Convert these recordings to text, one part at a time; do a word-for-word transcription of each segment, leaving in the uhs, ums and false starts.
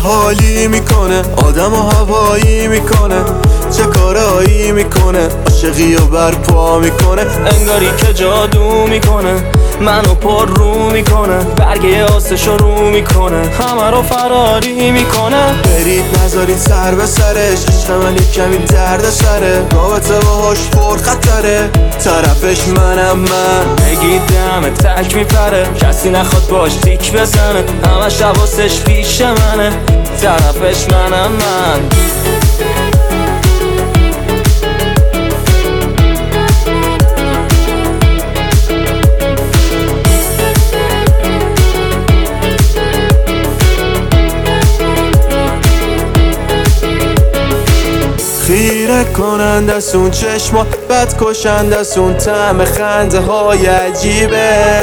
حالی میکنه، آدم و هوایی میکنه، چه کارایی میکنه، عاشقی و برپا میکنه، انگاری که جادو میکنه، منو پر رو میکنه، برگه آسشو رو میکنه، همه رو فراری میکنه. برید نذارید سر به سرش، عشق من یک کمی درد سره، رابطه باهاش پر خطره، طرفش منم من. بگید دمه تک میپره، کسی نخواد باش تیک بزنه، همش حواسش پیش منه، طرفش منم من. خیره کنند از اون چشما، بد کشند از اون طعم خنده های عجیبه،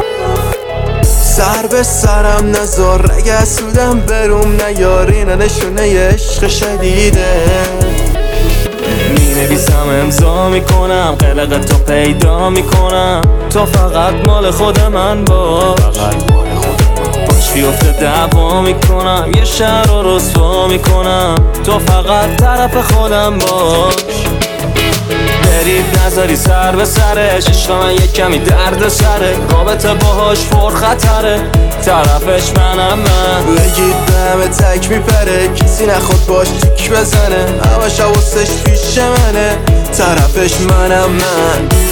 سر به سرم نزار اگه سودم بروم نیارین، نشونه عشق شدیده. می نویسم امضا میکنم، قلق تو پیدا میکنم، تو فقط مال خود من باش، باش بیفته دعوا میکنم، یه شهر رو رسوا میکنم، تو فقط طرف خودم باش. برید نذاری سر به سرش، عشق من یک کمی درد سره، رابطه باهاش پر خطره، طرفش منم من. بگید به همه تک میپره، کسی نخواد باش تیک بزنه، همش حواسش پیش منه، طرفش منم من.